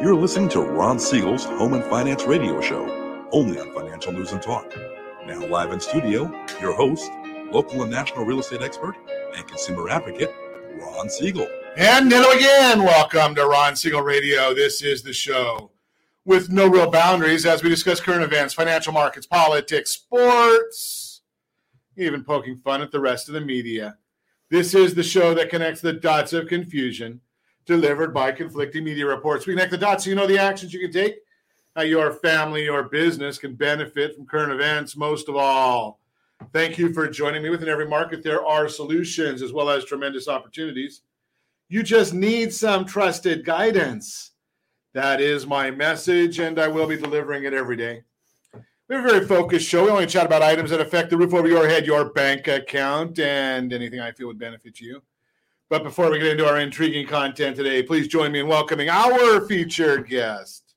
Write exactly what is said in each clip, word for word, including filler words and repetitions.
You're listening to Ron Siegel's Home and Finance Radio Show, only on Financial News and Talk. Now live in studio, your host, local and national real estate expert and consumer advocate, Ron Siegel. And hello again. Welcome to Ron Siegel Radio. This is the show with no real boundaries as we discuss current events, financial markets, politics, sports, even poking fun at the rest of the media. This is the show that connects the dots of confusion delivered by conflicting media reports. We connect the dots so you know the actions you can take, how your family or business can benefit from current events. Most of all, thank you for joining me. Within every market, there are solutions as well as tremendous opportunities. You just need some trusted guidance. That is my message, and I will be delivering it every day. We have a very focused show. We only chat about items that affect the roof over your head, your bank account, and anything I feel would benefit you. But before we get into our intriguing content today, please join me in welcoming our featured guest.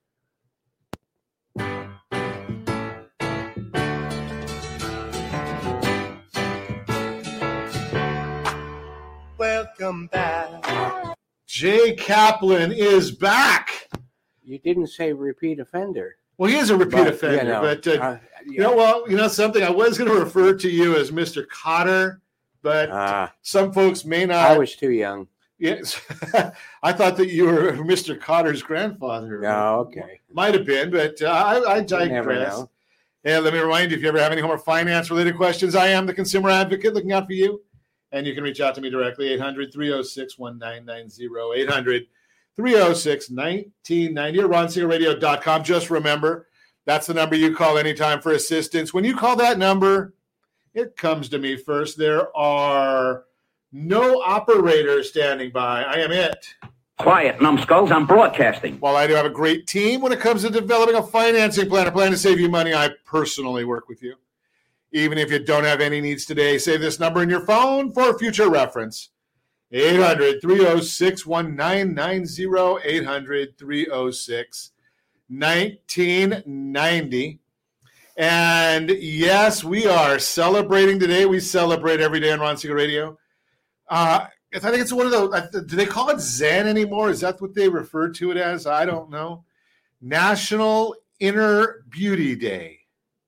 Welcome back. Jay Kaplan is back. You didn't say repeat offender. Well, he is a repeat but, offender, you know, but uh, uh, yeah. you know, well, you know something. I was going to refer to you as Mister Cotter, but uh, some folks may not. I was too young. Yes, I thought that you were Mister Cotter's grandfather. No, okay, might have been, but uh, I, I digress. And let me remind you, if you ever have any home or finance related questions, I am the consumer advocate looking out for you. And you can reach out to me directly, eight hundred, three oh six, nineteen ninety, eight hundred, three oh six, nineteen ninety, or ron siegel radio dot com. Just remember, that's the number you call anytime for assistance. When you call that number, it comes to me first. There are no operators standing by. I am it. Quiet, numbskulls. I'm broadcasting. While I do have a great team when it comes to developing a financing plan, a plan to save you money, I personally work with you. Even if you don't have any needs today, save this number in your phone for future reference. eight hundred, three oh six, nineteen ninety, eight hundred, three oh six, nineteen ninety. And yes, we are celebrating today. We celebrate every day on Ron Siegel Radio. Uh, I think it's one of those, do they call it Zen anymore? Is that what they refer to it as? I don't know. National Inner Beauty Day.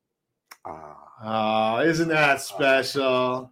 Oh, isn't that special?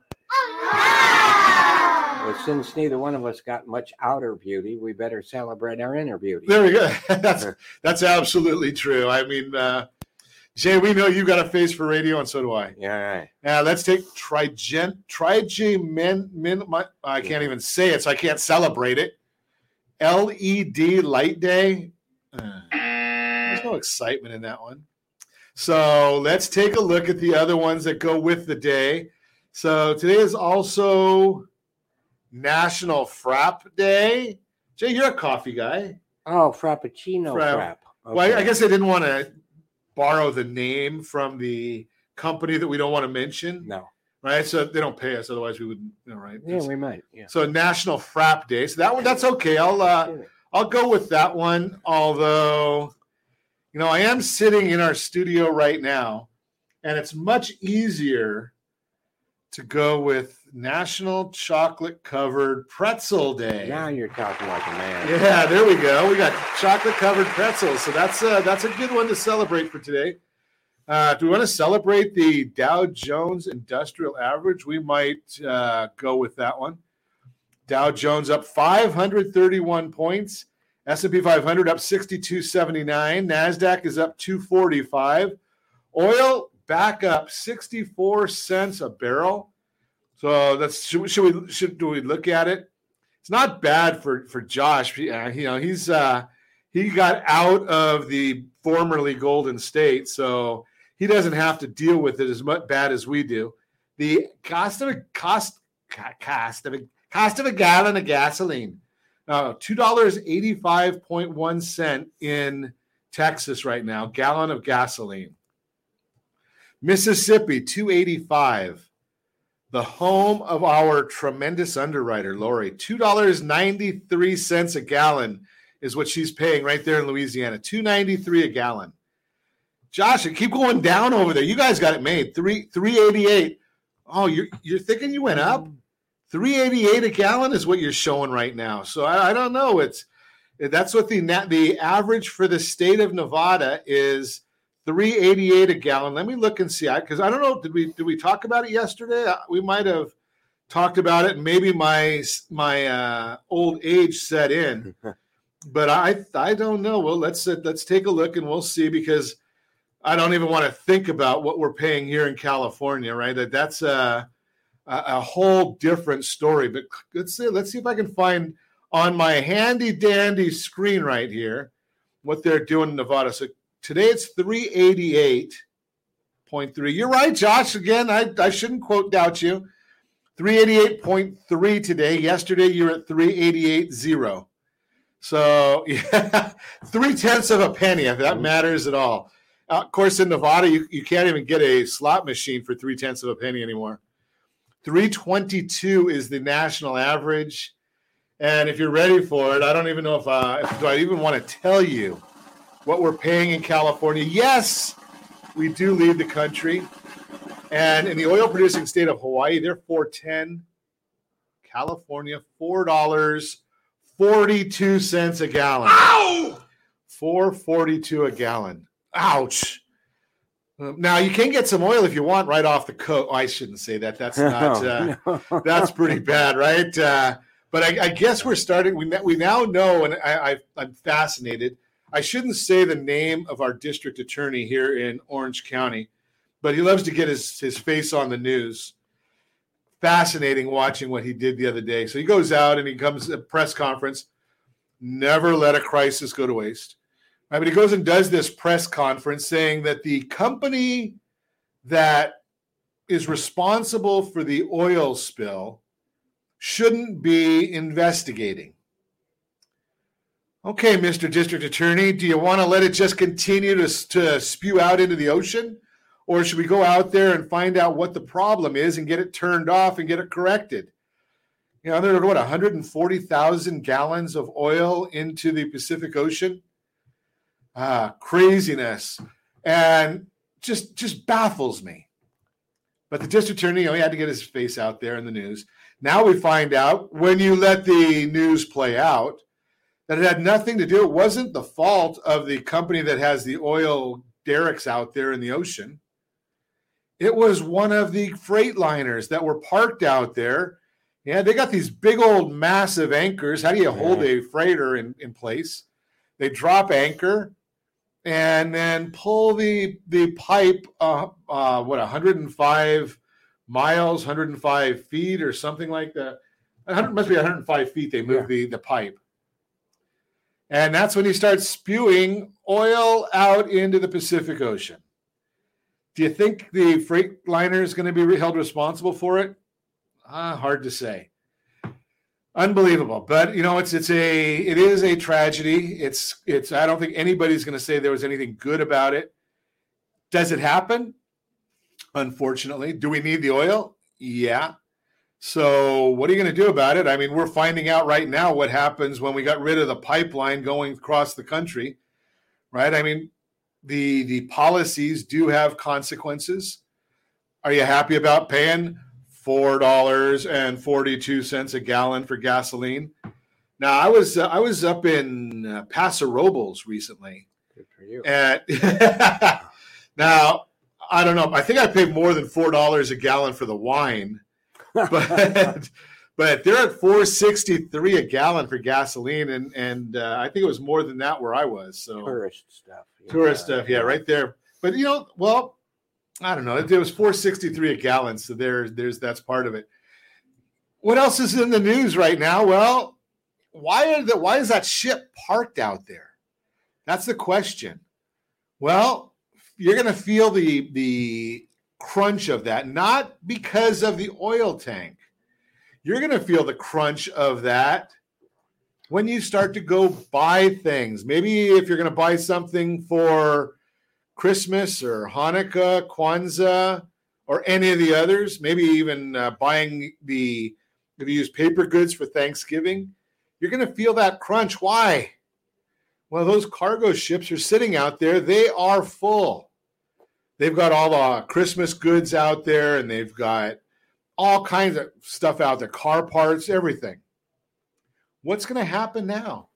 Well, since neither one of us got much outer beauty, we better celebrate our inner beauty. There we go. That's that's absolutely true. I mean, uh, Jay, we know you got a face for radio, and so do I. Yeah, right. Now, let's take Trigent, Trigemin, min, my, I can't even say it, so I can't celebrate it. L E D Light Day. Uh, there's no excitement in that one. So let's take a look at the other ones that go with the day. So today is also National Frap Day. Jay, you're a coffee guy. Oh, Frappuccino Frap. Frap. Okay. Well, I guess I didn't want to borrow the name from the company that we don't want to mention. No. Right? So they don't pay us. Otherwise, we wouldn't, you know, right? Yeah, we might. Yeah. So National Frap Day. So that one, that's okay. I'll, uh, I'll go with that one. Although, you know, I am sitting in our studio right now, and it's much easier to go with National Chocolate Covered Pretzel Day. Now you're talking like a man. Yeah, there we go. We got chocolate covered pretzels, so that's uh, that's a good one to celebrate for today. Uh, do we want to celebrate the Dow Jones Industrial Average? We might uh, go with that one. Dow Jones up five hundred thirty-one points. S and P five hundred up sixty-two seventy-nine. NASDAQ is up two forty-five. Oil back up sixty-four cents a barrel. So that's should, should we should do we look at it? It's not bad for for Josh. Uh, you know, he's uh, he got out of the formerly Golden State, so he doesn't have to deal with it as much bad as we do. The cost of a cost cost of a cost of a gallon of gasoline. Uh, two dollars and eighty-five cents in Texas right now, gallon of gasoline. Mississippi, two dollars and eighty-five cents. The home of our tremendous underwriter, Lori, two dollars and ninety-three cents a gallon is what she's paying right there in Louisiana, two dollars and ninety-three cents a gallon. Josh, keep going down over there. You guys got it made, three three eighty-eight. Oh, you're you're thinking you went up? three eighty-eight a gallon is what you're showing right now. So I, I don't know. It's That's what the the average for the state of Nevada is, three eighty-eight a gallon. Let me look and see, because I, I don't know. Did we did we talk about it yesterday? We might have talked about it. Maybe my my uh, old age set in, but I I don't know. Well, let's let's take a look and we'll see, because I don't even want to think about what we're paying here in California. Right? That that's a a, a whole different story. But let's see. Let's see if I can find on my handy dandy screen right here what they're doing in Nevada. So today it's three eighty-eight point three. You're right, Josh. Again, I, I shouldn't quote doubt you. three eighty-eight point three today. Yesterday you were at three eighty-eight point zero. So yeah, three tenths of a penny, if that matters at all. Uh, of course, in Nevada, you, you can't even get a slot machine for three tenths of a penny anymore. three twenty-two is the national average. And if you're ready for it, I don't even know if, uh, if do I even want to tell you what we're paying in California. Yes, we do lead the country. And in the oil-producing state of Hawaii, they're four ten. California, four dollars and forty-two cents a gallon. Ow! four forty-two a gallon. Ouch. Now, you can get some oil if you want right off the coast. Oh, I shouldn't say that. That's not. Uh, no. That's pretty bad, right? Uh, but I, I guess we're starting. We we now know, and I, I, I'm fascinated. I shouldn't say the name of our district attorney here in Orange County, but he loves to get his, his face on the news. Fascinating watching what he did the other day. So he goes out and he comes to a press conference. Never let a crisis go to waste. Right, but he goes and does this press conference saying that the company that is responsible for the oil spill shouldn't be investigating. Okay, Mister District Attorney, do you want to let it just continue to, to spew out into the ocean? Or should we go out there and find out what the problem is and get it turned off and get it corrected? You know, there are, what, one hundred forty thousand gallons of oil into the Pacific Ocean? Ah, craziness. And just just baffles me. But the district attorney, you know, he had to get his face out there in the news. Now we find out, when you let the news play out, that it had nothing to do, it wasn't the fault of the company that has the oil derricks out there in the ocean. It was one of the freight liners that were parked out there. Yeah, they got these big old massive anchors. How do you hold a freighter in, in place? They drop anchor and then pull the the pipe, uh, uh, what, one hundred five miles, one hundred five feet or something like that. one hundred, must be one hundred five feet they move yeah. the, the pipe. And that's when he starts spewing oil out into the Pacific Ocean. Do you think the freight liner is going to be held responsible for it? Uh, hard to say. Unbelievable. But, you know, it's it's a it is a tragedy. It's it's I don't think anybody's going to say there was anything good about it. Does it happen? Unfortunately. Do we need the oil? Yeah. So what are you going to do about it? I mean, we're finding out right now what happens when we got rid of the pipeline going across the country, right? I mean, the the policies do have consequences. Are you happy about paying four dollars and forty-two cents a gallon for gasoline? Now, I was uh, I was up in uh, Paso Robles recently. Good for you. And now, I don't know. I think I paid more than four dollars a gallon for the wine. but but they're at four sixty-three a gallon for gasoline, and and uh, I think it was more than that where I was. So tourist stuff, yeah. tourist stuff, yeah, right there. But you know, well, I don't know. It, it was four sixty-three a gallon, so there, there's that's part of it. What else is in the news right now? Well, why are the why is that ship parked out there? That's the question. Well, you're going to feel the the crunch of that, not because of the oil tank. You're going to feel the crunch of that when you start to go buy things. Maybe if you're going to buy something for Christmas or Hanukkah, Kwanzaa, or any of the others, maybe even uh, buying the, if you use paper goods for Thanksgiving, you're going to feel that crunch. Why? Well, those cargo ships are sitting out there. They are full. They've got all the Christmas goods out there, and they've got all kinds of stuff out there, car parts, everything. What's going to happen now?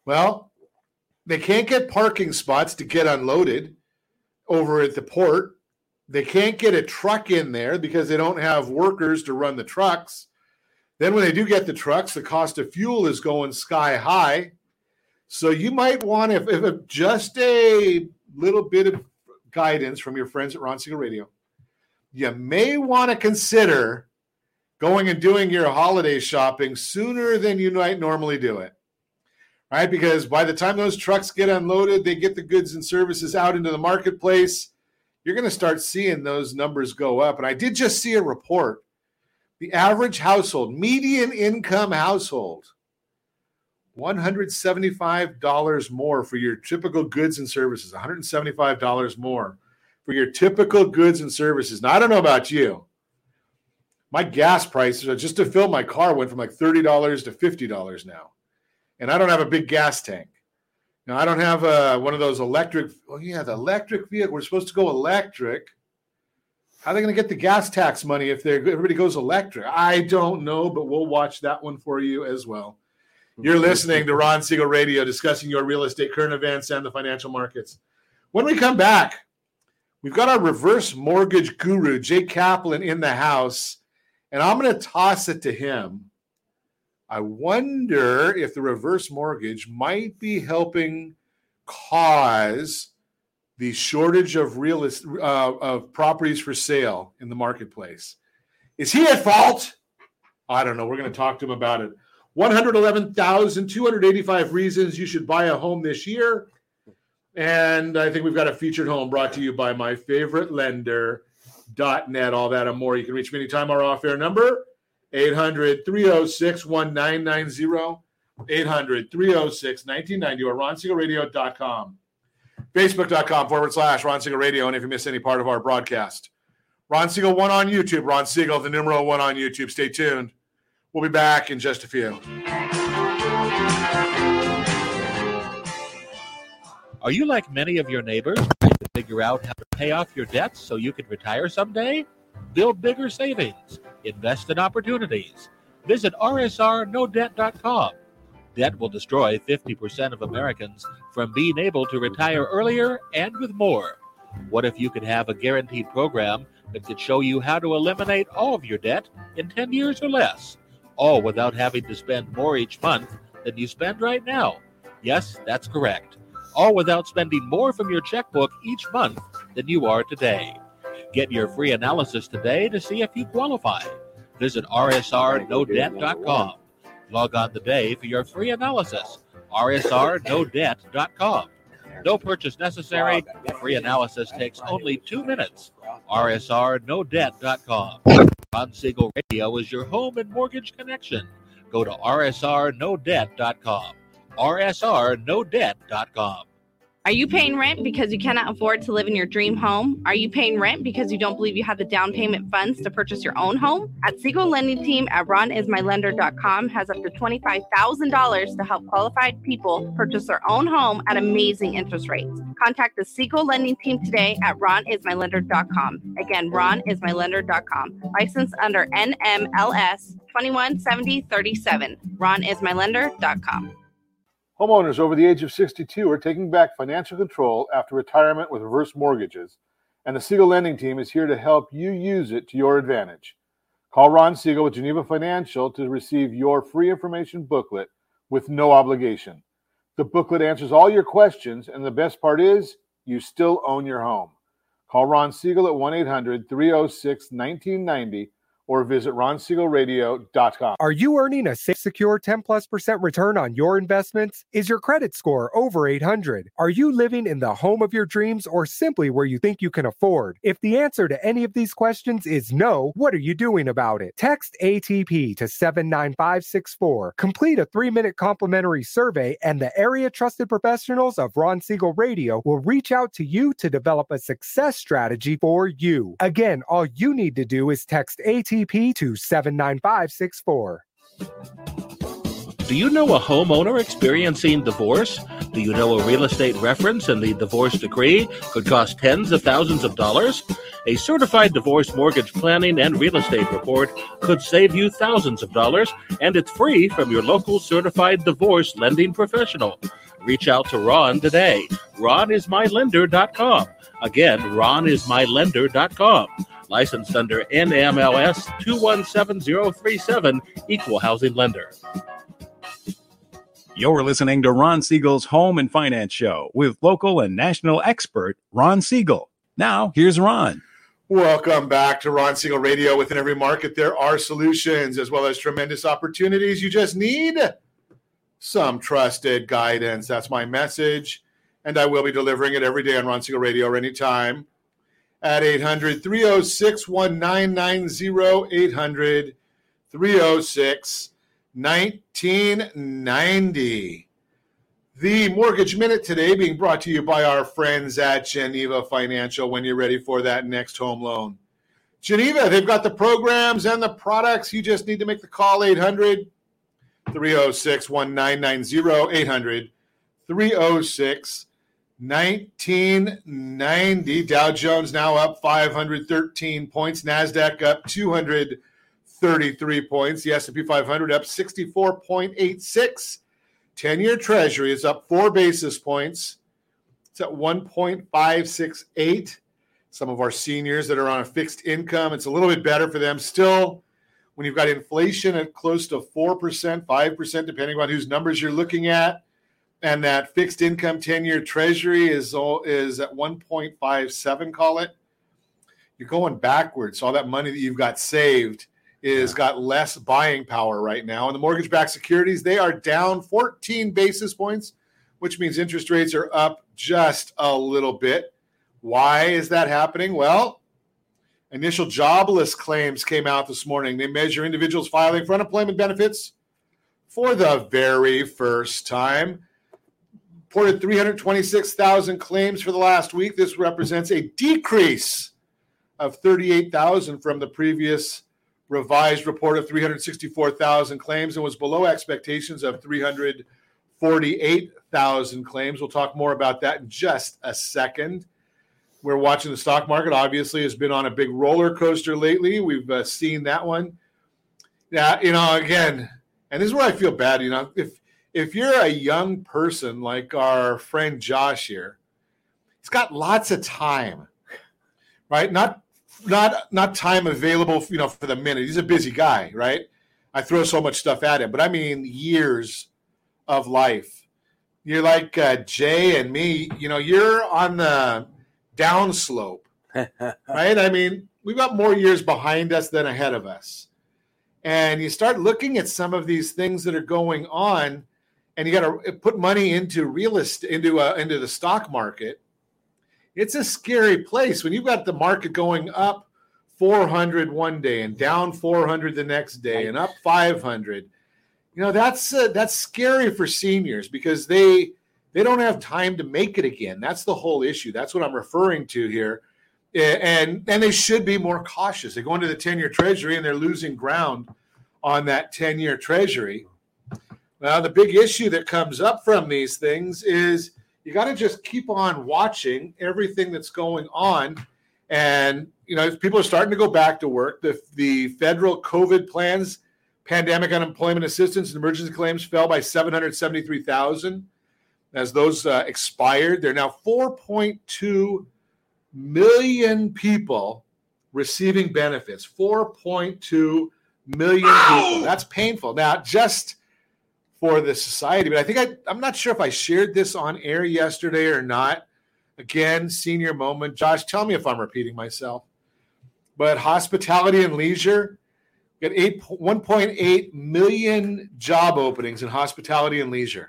Well, they can't get parking spots to get unloaded over at the port. They can't get a truck in there because they don't have workers to run the trucks. Then when they do get the trucks, the cost of fuel is going sky high. So you might want to, if, if just a little bit of guidance from your friends at Ron Siegel Radio, you may want to consider going and doing your holiday shopping sooner than you might normally do it. Right? Because by the time those trucks get unloaded, they get the goods and services out into the marketplace, you're going to start seeing those numbers go up. And I did just see a report. The average household, median income household, one hundred seventy-five dollars more for your typical goods and services, one hundred seventy-five dollars more for your typical goods and services. Now, I don't know about you. My gas prices, just to fill my car, went from like thirty dollars to fifty dollars now. And I don't have a big gas tank. Now, I don't have a, one of those electric, oh yeah, the electric vehicle. We're supposed to go electric. How are they going to get the gas tax money if they're, everybody goes electric? I don't know, but we'll watch that one for you as well. You're listening to Ron Siegel Radio, discussing your real estate, current events, and the financial markets. When we come back, we've got our reverse mortgage guru, Jay Kaplan, in the house, and I'm going to toss it to him. I wonder if the reverse mortgage might be helping cause the shortage of real uh, of properties for sale in the marketplace. Is he at fault? I don't know. We're going to talk to him about it. one hundred eleven thousand two hundred eighty-five reasons you should buy a home this year. And I think we've got a featured home brought to you by my favorite lender dot net. All that and more. You can reach me anytime. Our off-air number, eight hundred, three oh six, one nine nine oh, eight hundred, three oh six, one nine nine oh, or ron siegel radio dot com. Facebook.com forward slash Ron Siegel Radio. And if you miss any part of our broadcast, Ron Siegel one on YouTube, Ron Siegel, the numeral one on YouTube. Stay tuned. We'll be back in just a few. Are you like many of your neighbors trying to figure out how to pay off your debts so you can retire someday? Build bigger savings. Invest in opportunities. Visit R S R no debt dot com. Debt will destroy fifty percent of Americans from being able to retire earlier and with more. What if you could have a guaranteed program that could show you how to eliminate all of your debt in ten years or less, all without having to spend more each month than you spend right now? Yes, that's correct. All without spending more from your checkbook each month than you are today. Get your free analysis today to see if you qualify. Visit R S R no debt dot com. Log on today for your free analysis. R S R no debt dot com. No purchase necessary. The free analysis takes only two minutes. R S R no debt dot com. Ron Siegel Radio is your home and mortgage connection. Go to R S R no debt dot com. R S R no debt dot com. Are you paying rent because you cannot afford to live in your dream home? Are you paying rent because you don't believe you have the down payment funds to purchase your own home? At Siegel Lending Team at ron is my lender dot com has up to twenty-five thousand dollars to help qualified people purchase their own home at amazing interest rates. Contact the Siegel Lending Team today at ron is my lender dot com. Again, ron is my lender dot com. Licensed under N M L S twenty-one seventy thirty-seven. ron is my lender dot com. Homeowners over the age of sixty-two are taking back financial control after retirement with reverse mortgages, and the Siegel Lending Team is here to help you use it to your advantage. Call Ron Siegel with Geneva Financial to receive your free information booklet with no obligation. The booklet answers all your questions, and the best part is you still own your home. Call Ron Siegel at one eight hundred, three oh six, nineteen ninety or visit ron siegel radio dot com. Are you earning a safe, secure ten plus percent return on your investments? Is your credit score over eight hundred? Are you living in the home of your dreams or simply where you think you can afford? If the answer to any of these questions is no, what are you doing about it? Text A T P to seven nine five six four. Complete a three-minute complimentary survey, and the area trusted professionals of Ron Siegel Radio will reach out to you to develop a success strategy for you. Again, all you need to do is text A T P to seven nine five six four. Do you know a homeowner experiencing divorce? Do you know a real estate reference and the divorce decree could cost tens of thousands of dollars? A certified divorce mortgage planning and real estate report could save you thousands of dollars, and it's free from your local certified divorce lending professional. Reach out to Ron today. ron is my lender dot com. Again, ron is my lender dot com. Licensed under N M L S two one seven zero three seven, Equal Housing Lender. You're listening to Ron Siegel's Home and Finance Show with local and national expert Ron Siegel. Now, here's Ron. Welcome back to Ron Siegel Radio. Within every market, there are solutions as well as tremendous opportunities. You just need some trusted guidance. That's my message, and I will be delivering it every day on Ron Siegel Radio or anytime at eight hundred, three oh six, nineteen ninety, eight hundred, three oh six, nineteen ninety. The Mortgage Minute today being brought to you by our friends at Geneva Financial when you're ready for that next home loan. Geneva, they've got the programs and the products. You just need to make the call, eight hundred, three oh six, nineteen ninety, eight hundred, three oh six, nineteen ninety. Dow Jones now up five hundred thirteen points. NASDAQ up two hundred thirty-three points. The S and P five hundred up sixty-four point eight six. ten-year Treasury is up four basis points. It's at one point five six eight. Some of our seniors that are on a fixed income, it's a little bit better for them. Still, when you've got inflation at close to four percent, five percent, depending on whose numbers you're looking at, and that fixed income ten-year Treasury is, is at one point five seven, call it, you're going backwards. All that money that you've got saved is yeah. got less buying power right now. And the mortgage-backed securities, they are down fourteen basis points, which means interest rates are up just a little bit. Why is that happening? Well, initial jobless claims came out this morning. They measure individuals filing for unemployment benefits for the very first time. Reported three hundred twenty-six thousand claims for the last week. This represents a decrease of thirty-eight thousand from the previous revised report of three hundred sixty-four thousand claims and was below expectations of three hundred forty-eight thousand claims. We'll talk more about that in just a second. We're watching the stock market. Obviously, has been on a big roller coaster lately. We've uh, seen that one. Yeah, you know, again, and this is where I feel bad. You know, if if you're a young person like our friend Josh here, he's got lots of time, right? Not not not time available, you know, for the minute. He's a busy guy, right? I throw so much stuff at him, but I mean years of life. You're like uh, Jay and me. You know, you're on the downslope, right? I mean, we've got more years behind us than ahead of us. And you start looking at some of these things that are going on, and you got to put money into real estate, into uh, into the stock market. It's a scary place when you've got the market going up four hundred one day and down four hundred the next day and up five hundred. You know, that's uh, that's scary for seniors because they they don't have time to make it again. That's the whole issue. That's what I'm referring to here. And and they should be more cautious. They go into the ten-year Treasury and they're losing ground on that ten-year Treasury. Well, the big issue that comes up from these things is you got to just keep on watching everything that's going on. And, you know, people are starting to go back to work. The, the federal COVID plans, pandemic unemployment assistance and emergency claims fell by seven hundred seventy-three thousand. As those uh, expired, there are now four point two million people receiving benefits. four point two million people. That's painful. Now, just for the society, but I think I, I'm not sure if I shared this on air yesterday or not. Again, senior moment. Josh, tell me if I'm repeating myself. But hospitality and leisure, we got eight, one point eight million job openings in hospitality and leisure.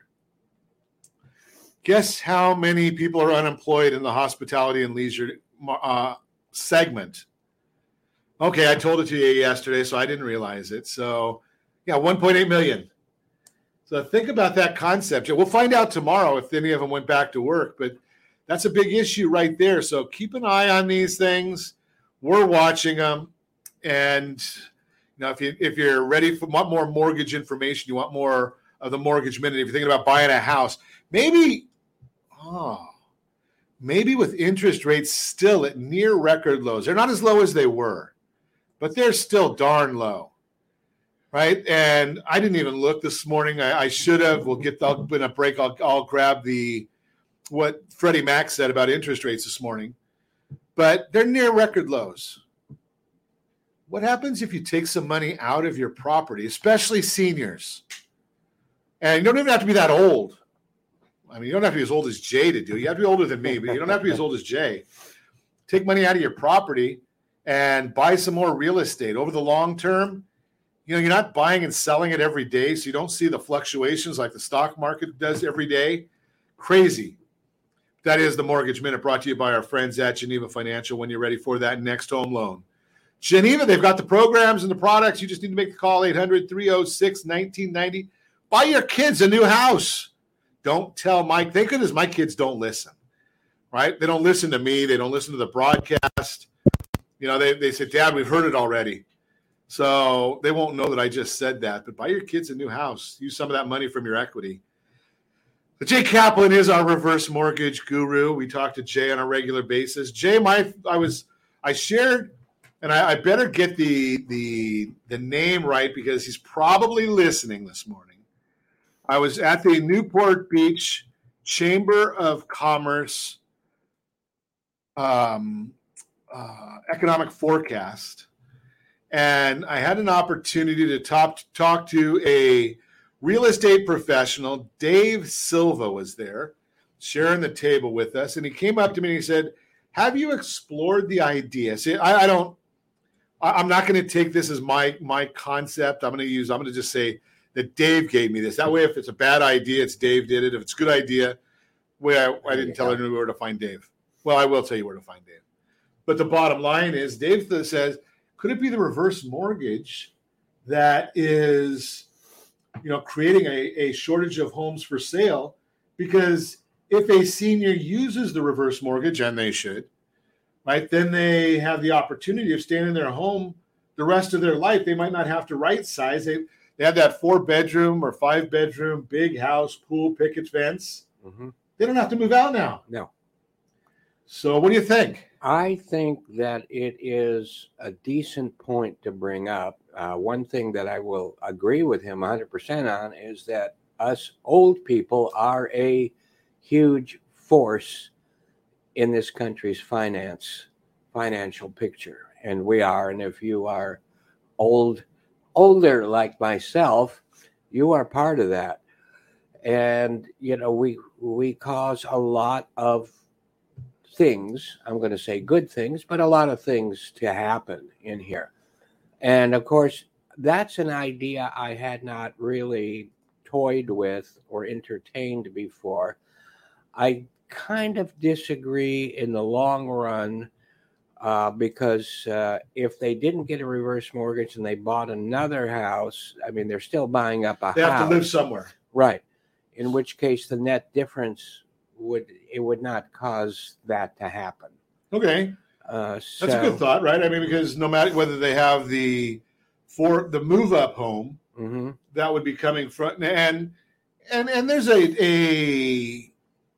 Guess how many people are unemployed in the hospitality and leisure uh, segment? Okay, I told it to you yesterday, so I didn't realize it. So, yeah, one point eight million. So think about that concept. We'll find out tomorrow if any of them went back to work, but that's a big issue right there. So keep an eye on these things. We're watching them. And you know, if, you, if you're ready for want more mortgage information, you want more of the Mortgage Minute, if you're thinking about buying a house, maybe – Oh, maybe with interest rates still at near record lows. They're not as low as they were, but they're still darn low, right? And I didn't even look this morning. I, I should have. We'll get I'll, in a break. I'll, I'll grab the what Freddie Mac said about interest rates this morning, but they're near record lows. What happens if you take some money out of your property, especially seniors? And you don't even have to be that old. I mean, you don't have to be as old as Jay to do it. You have to be older than me, but you don't have to be as old as Jay. Take money out of your property and buy some more real estate. Over the long term, you know, you're not buying and selling it every day, so you don't see the fluctuations like the stock market does every day. Crazy. That is the Mortgage Minute, brought to you by our friends at Geneva Financial when you're ready for that next home loan. Geneva, they've got the programs and the products. You just need to make the call, eight hundred, three oh six, nineteen ninety. Buy your kids a new house. Don't tell Mike. Thank goodness my kids don't listen, right? They don't listen to me. They don't listen to the broadcast. You know, they, they say, Dad, we've heard it already. So they won't know that I just said that. But buy your kids a new house. Use some of that money from your equity. But Jay Kaplan is our reverse mortgage guru. We talk to Jay on a regular basis. Jay, my I was I shared, and I, I better get the the the name right because he's probably listening this morning. I was at the Newport Beach Chamber of Commerce um, uh, economic forecast, and I had an opportunity to talk talk to a real estate professional. Dave Silva was there sharing the table with us, and he came up to me and he said, have you explored the idea? See, I, I don't, I, I'm not going to take this as my, my concept. I'm going to use, I'm going to just say that Dave gave me this. That way, if it's a bad idea, it's Dave did it. If it's a good idea, well, I, I didn't tell anyone where to find Dave. Well, I will tell you where to find Dave. But the bottom line is Dave says, could it be the reverse mortgage that is, you know, creating a, a shortage of homes for sale? Because if a senior uses the reverse mortgage, and they should, right, then they have the opportunity of staying in their home the rest of their life. They might not have to right size. They, they have that four bedroom or five bedroom, big house, pool, picket fence. Mm-hmm. They don't have to move out now. No. So what do you think? I think that it is a decent point to bring up. Uh, one thing that I will agree with him one hundred percent on is that us old people are a huge force in this country's finance, financial picture. And we are. And if you are old, older like myself, you are part of that. And, you know, we we cause a lot of things, I'm going to say good things, but a lot of things to happen in here. And of course, that's an idea I had not really toyed with or entertained before. I kind of disagree in the long run uh, because uh, if they didn't get a reverse mortgage and they bought another house, I mean, they're still buying up a they house. They have to live somewhere. Right. In which case the net difference would, it would not cause that to happen. Okay. Uh, so, That's a good thought, right? I mean, because no matter whether they have the for the move up home, mm-hmm. that would be coming from, and and and there's a a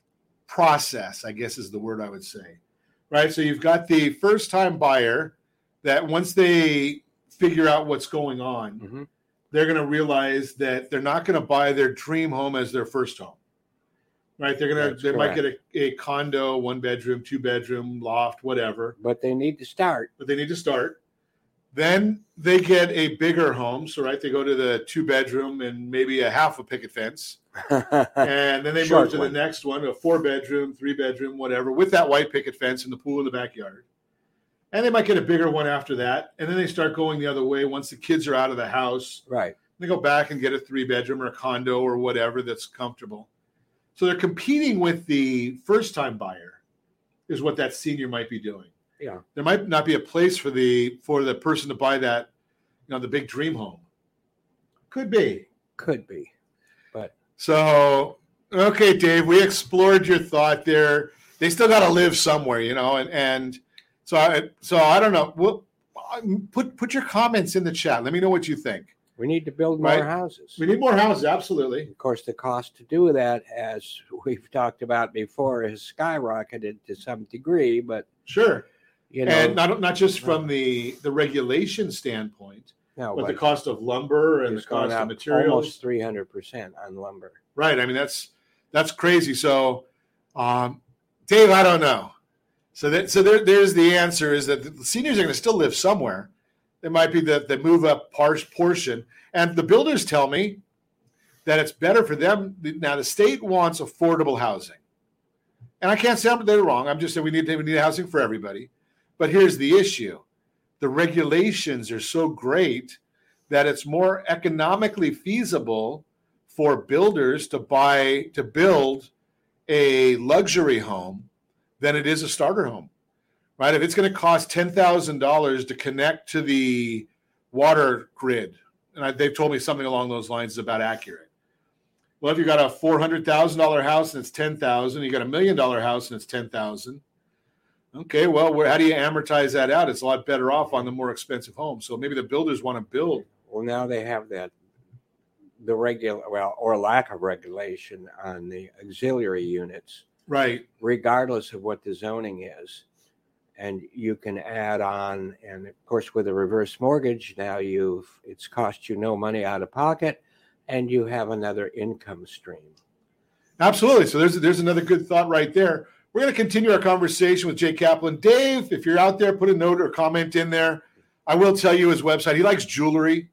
process, I guess is the word I would say, right? So you've got the first time buyer that once they figure out what's going on, mm-hmm. they're going to realize that they're not going to buy their dream home as their first home. Right, they're gonna. That's they correct. might get a, a condo, one bedroom, two bedroom, loft, whatever. But they need to start. But they need to start. Then they get a bigger home. So right, they go to the two bedroom and maybe a half a picket fence, and then they Short move to one. the next one, a four bedroom, three bedroom, whatever, with that white picket fence and the pool in the backyard. And they might get a bigger one after that, and then they start going the other way once the kids are out of the house. Right. They go back and get a three bedroom or a condo or whatever that's comfortable. So they're competing with the first-time buyer, is what that senior might be doing. Yeah, there might not be a place for the for the person to buy that, you know, the big dream home. Could be, could be, but so okay, Dave, we explored your thought there. They still got to live somewhere, you know, and and so I so I don't know. Well, put put your comments in the chat. Let me know what you think. We need to build more Right. houses. We need more houses, absolutely. Of course, the cost to do that, as we've talked about before, has skyrocketed to some degree. But Sure. you know, And not not just from the, the regulation standpoint, no, but but the cost of lumber and the it's gone cost of up materials. almost three hundred percent on lumber. Right. I mean, that's that's crazy. So, um, Dave, I don't know. So that so there, there's the answer is that the seniors are going to still live somewhere. It might be the, the move up par- portion. And the builders tell me that it's better for them. Now, the state wants affordable housing. And I can't say they're wrong. I'm just saying we need, we need housing for everybody. But here's the issue. The regulations are so great that it's more economically feasible for builders to buy, to build a luxury home than it is a starter home. Right? If it's going to cost ten thousand dollars to connect to the water grid, and I, they've told me something along those lines is about accurate. Well, if you got a four hundred thousand dollars house and it's ten thousand dollars, you got a million dollar house and it's ten thousand dollars. Okay, well, where, how do you amortize that out? It's a lot better off on the more expensive home. So maybe the builders want to build. Well, now they have that, the regular, well, or lack of regulation on the auxiliary units, Right. regardless of what the zoning is. And you can add on, and of course, with a reverse mortgage, now you've it's cost you no money out of pocket, and you have another income stream. Absolutely. So there's there's another good thought right there. We're going to continue our conversation with Jay Kaplan. Dave, if you're out there, put a note or comment in there. I will tell you his website. He likes jewelry.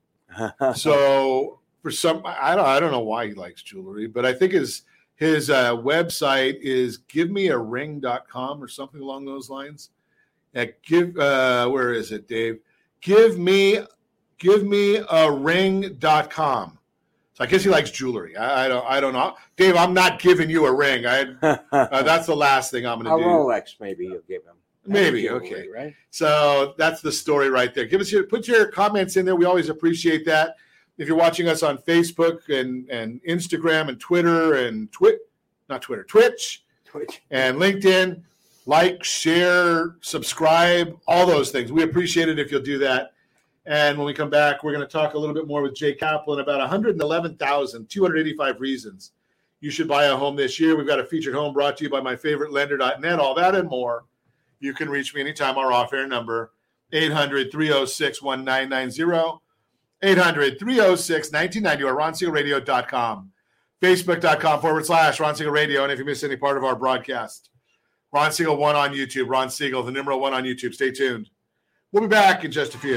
So for some, I don't I don't know why he likes jewelry, but I think his his uh, website is give me a ring dot com or something along those lines. At give uh, where is it, Dave? Give me give me a ring dot com. So I guess he likes jewelry. I, I don't I don't know. Dave, I'm not giving you a ring. I uh, that's the last thing I'm A going to do. Rolex, maybe you'll give him. Maybe, Jewelry, okay. right? So that's the story right there. Give us your put your comments in there. We always appreciate that. If you're watching us on Facebook and, and Instagram and Twitter and Twit, not Twitter, Twitch, Twitch. and LinkedIn, like, share, subscribe, all those things. We appreciate it if you'll do that. And when we come back, we're going to talk a little bit more with Jay Kaplan about one hundred eleven thousand two hundred eighty-five reasons you should buy a home this year. We've got a featured home brought to you by my favorite lender dot net, all that and more. You can reach me anytime. Our off-air number, eight hundred, three oh six, one nine nine zero, eight hundred, three oh six, nineteen ninety, or ron siegel radio dot com, facebook.com forward slash Ron Siegel Radio. And if you miss any part of our broadcast, Ron Siegel one on YouTube, Ron Siegel, the numeral one on YouTube. Stay tuned. We'll be back in just a few.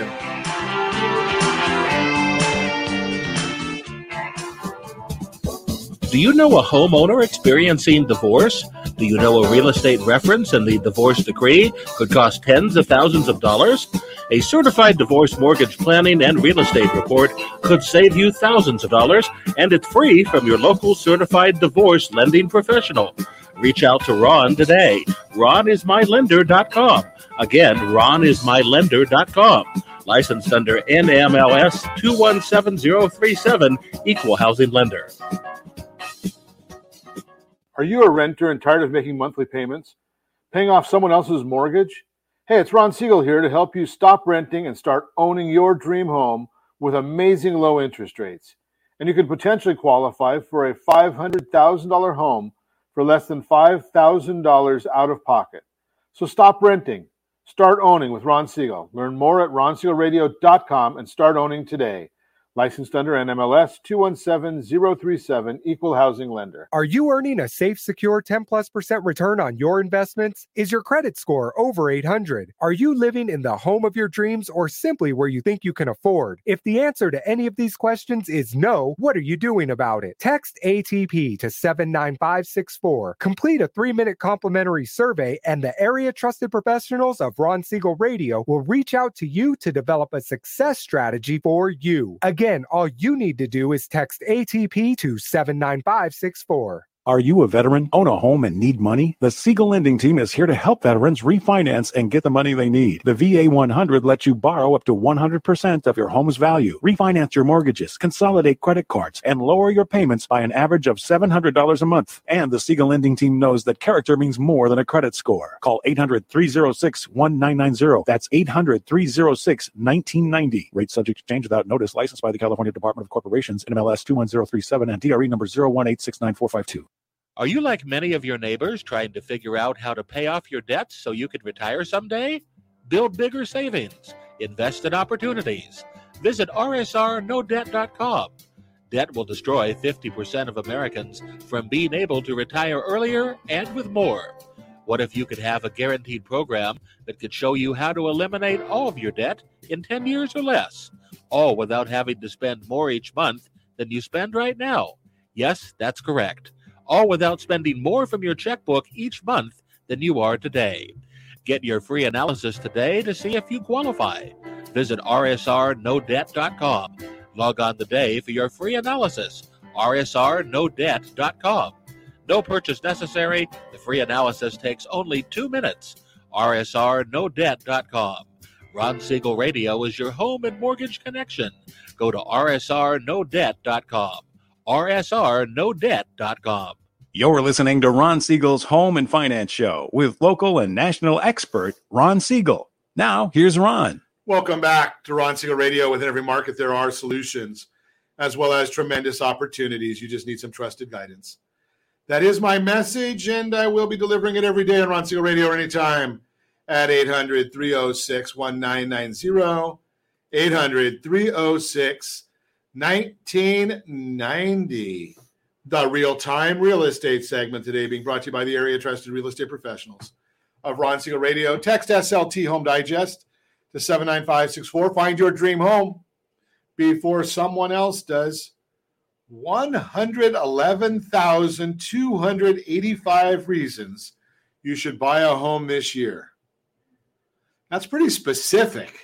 Do you know a homeowner experiencing divorce? Do you know a real estate reference and the divorce decree could cost tens of thousands of dollars? A certified divorce mortgage planning and real estate report could save you thousands of dollars, and it's free from your local certified divorce lending professional. Reach out to Ron today. ron is my lender dot com. Again, ron is my lender dot com. Licensed under N M L S two one seven zero three seven, Equal Housing Lender. Are you a renter and tired of making monthly payments, paying off someone else's mortgage? Hey, it's Ron Siegel here to help you stop renting and start owning your dream home with amazing low interest rates. And you could potentially qualify for a five hundred thousand dollars home for less than five thousand dollars out of pocket. So stop renting. Start owning with Ron Siegel. Learn more at ron siegel radio dot com and start owning today. Licensed under N M L S two one seven zero three seven, Equal Housing Lender. Are you earning a safe, secure ten plus percent return on your investments? Is your credit score over eight hundred? Are you living in the home of your dreams or simply where you think you can afford? If the answer to any of these questions is no, what are you doing about it? Text A T P to seven nine five six four. Complete a three-minute complimentary survey, and the area trusted professionals of Ron Siegel Radio will reach out to you to develop a success strategy for you. Again, all you need to do is text A T P to seven nine five six four. Are you a veteran, own a home, and need money? The Siegel Lending Team is here to help veterans refinance and get the money they need. The V A one hundred lets you borrow up to one hundred percent of your home's value, refinance your mortgages, consolidate credit cards, and lower your payments by an average of seven hundred dollars a month. And the Siegel Lending Team knows that character means more than a credit score. Call eight hundred, three oh six, one nine nine zero. That's eight hundred, three oh six, one nine nine zero. Rate subject to change without notice. Licensed by the California Department of Corporations, N M L S two one zero three seven, and D R E number zero one eight six nine four five two. Are you like many of your neighbors trying to figure out how to pay off your debts so you can retire someday? Build bigger savings. Invest in opportunities. Visit R S R no debt dot com. Debt will destroy fifty percent of Americans from being able to retire earlier and with more. What if you could have a guaranteed program that could show you how to eliminate all of your debt in ten years or less, all without having to spend more each month than you spend right now? Yes, that's correct. All without spending more from your checkbook each month than you are today. Get your free analysis today to see if you qualify. Visit R S R no debt dot com. Log on today for your free analysis. R S R no debt dot com. No purchase necessary. The free analysis takes only two minutes. R S R no debt dot com. Ron Siegel Radio is your home and mortgage connection. Go to R S R no debt dot com. R S R no debt dot com. You're listening to Ron Siegel's Home and Finance Show with local and national expert Ron Siegel. Now, here's Ron. Welcome back to Ron Siegel Radio. Within every market, there are solutions as well as tremendous opportunities. You just need some trusted guidance. That is my message, and I will be delivering it every day on Ron Siegel Radio anytime at eight hundred, three oh six, one nine nine zero, eight hundred, three oh six, nineteen ninety. The real-time real estate segment today being brought to you by the area trusted real estate professionals of Ron Siegel Radio. Text S L T Home Digest to seven nine five six four. Find your dream home before someone else does. one hundred eleven thousand two hundred eighty-five reasons you should buy a home this year. That's pretty specific.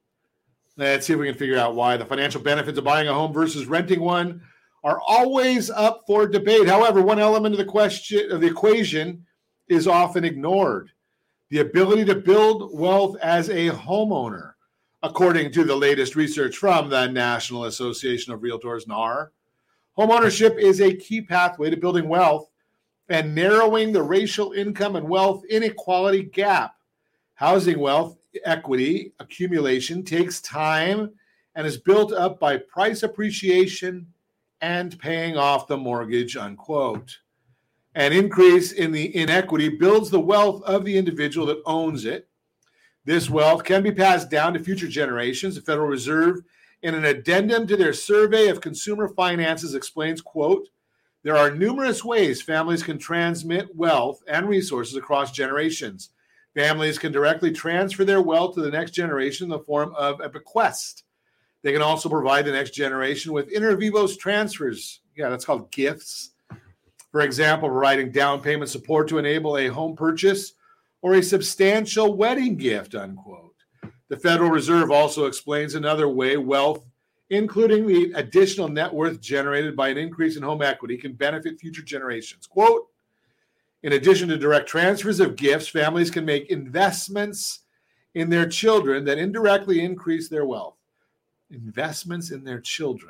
Let's see if we can figure out why. The financial benefits of buying a home versus renting one are always up for debate. However, one element of the question of the equation is often ignored: the ability to build wealth as a homeowner, according to the latest research from the National Association of Realtors, N A R. Homeownership is a key pathway to building wealth and narrowing the racial income and wealth inequality gap. Housing wealth equity accumulation takes time and is built up by price appreciation and paying off the mortgage, unquote. An increase in the inequity builds the wealth of the individual that owns it. This wealth can be passed down to future generations. The Federal Reserve, in an addendum to their survey of consumer finances, explains, quote, there are numerous ways families can transmit wealth and resources across generations. Families can directly transfer their wealth to the next generation in the form of a bequest. They can also provide the next generation with inter vivos transfers. Yeah, that's called gifts. For example, providing down payment support to enable a home purchase or a substantial wedding gift, unquote. The Federal Reserve also explains another way wealth, including the additional net worth generated by an increase in home equity, can benefit future generations. Quote, in addition to direct transfers of gifts, families can make investments in their children that indirectly increase their wealth. Investments in their children.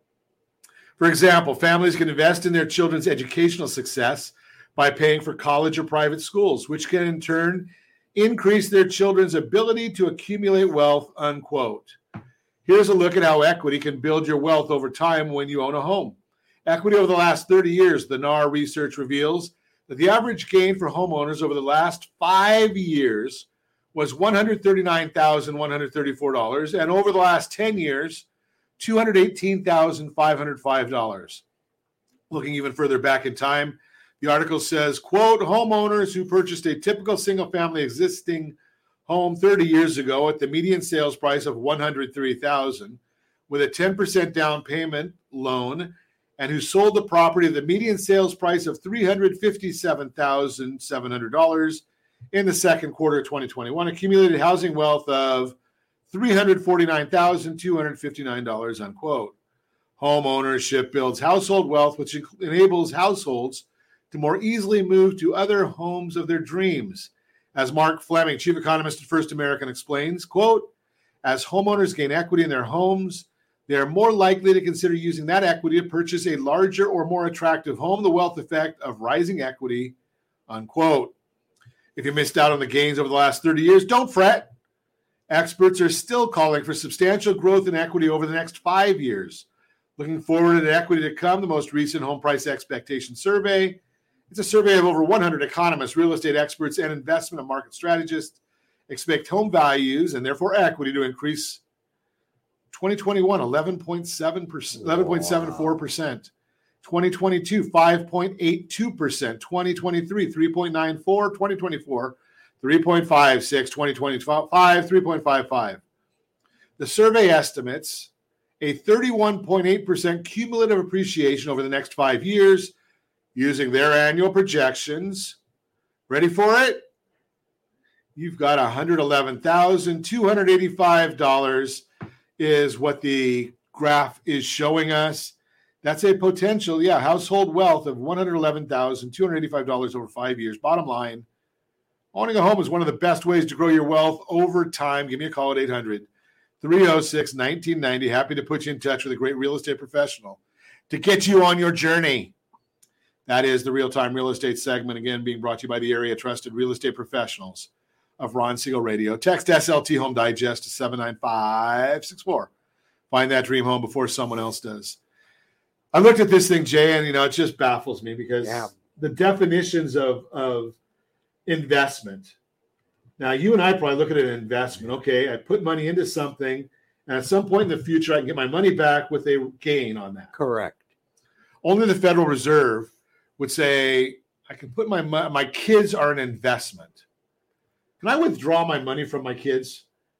For example, families can invest in their children's educational success by paying for college or private schools, which can in turn increase their children's ability to accumulate wealth, unquote. Here's a look at how equity can build your wealth over time when you own a home. Equity over the last thirty years, the N A R research reveals that the average gain for homeowners over the last five years was one hundred thirty-nine thousand one hundred thirty-four dollars, and over the last ten years, two hundred eighteen thousand five hundred five dollars. Looking even further back in time, the article says, quote, homeowners who purchased a typical single-family existing home thirty years ago at the median sales price of one hundred three thousand dollars with a ten percent down payment loan, and who sold the property at the median sales price of three hundred fifty-seven thousand seven hundred dollars in the second quarter of twenty twenty-one, accumulated housing wealth of three hundred forty-nine thousand two hundred fifty-nine dollars, unquote. Home ownership builds household wealth, which enables households to more easily move to other homes of their dreams. As Mark Fleming, chief economist at First American, explains, quote, as homeowners gain equity in their homes, they are more likely to consider using that equity to purchase a larger or more attractive home, the wealth effect of rising equity, unquote. If you missed out on the gains over the last thirty years, don't fret. Experts are still calling for substantial growth in equity over the next five years. Looking forward to equity to come, the most recent home price expectation survey. It's a survey of over one hundred economists, real estate experts, and investment and market strategists expect home values and therefore equity to increase twenty twenty-one, eleven point seven percent, eleven point seven four percent. twenty twenty-two, five point eight two percent. twenty twenty-three, three point nine four. twenty twenty-four, three point five six. twenty twenty-five, three point five five. The survey estimates a thirty-one point eight percent cumulative appreciation over the next five years using their annual projections. Ready for it? You've got one hundred eleven thousand two hundred eighty-five dollars is what the graph is showing us. That's a potential, yeah, household wealth of one hundred eleven thousand two hundred eighty-five dollars over five years. Bottom line, owning a home is one of the best ways to grow your wealth over time. Give me a call at eight hundred, three oh six, nineteen ninety. Happy to put you in touch with a great real estate professional to get you on your journey. That is the Real-Time Real Estate segment, again, being brought to you by the area trusted real estate professionals of Ron Siegel Radio. Text S L T Home Digest to seven nine five six four. Find that dream home before someone else does. I looked at this thing, Jay, and, you know, it just baffles me because yeah. the definitions of, of investment. Now, you and I probably look at an investment. Okay, I put money into something, and at some point in the future, I can get my money back with a gain on that. Correct. Only the Federal Reserve would say, I can put my my kids are an investment. Can I withdraw my money from my kids?